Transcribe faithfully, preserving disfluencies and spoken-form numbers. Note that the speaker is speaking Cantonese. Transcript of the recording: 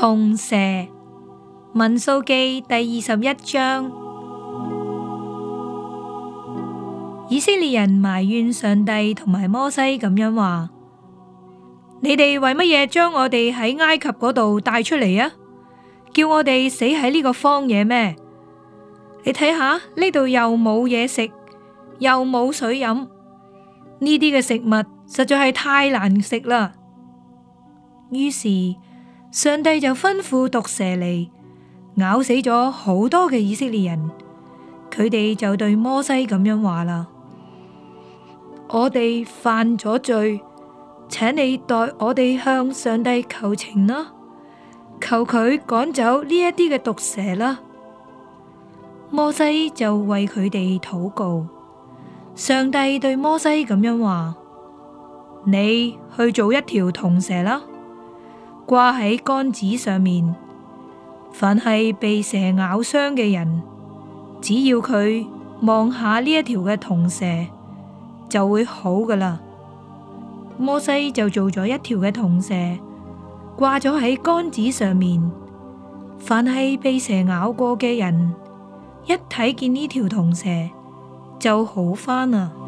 銅蛇。民數記第二十一章。以色列人埋怨上帝同埋摩西咁樣話：你哋為乜嘢將我哋喺埃及嗰度帶出嚟啊？叫我哋死喺呢個荒野咩？你睇下呢度又冇嘢食，又冇水飲，呢啲嘅食物實在係太難食啦。於是上帝就吩咐毒蛇嚟咬死咗好多嘅以色列人。佢哋就對摩西咁樣話啦：我哋犯咗罪，請你代我哋向上帝求情啦，求佢趕走呢一啲嘅毒蛇啦。摩西就為佢哋禱告。上帝對摩西咁樣話：你去做一條銅蛇啦，掛喺杆子上面。凡係被蛇咬傷嘅人，只要佢望下呢一條嘅銅蛇，就會好噶啦。摩西就做咗一條嘅銅蛇，掛咗喺杆子上面。凡係被蛇咬過嘅人，一睇見呢條銅蛇就好返啦。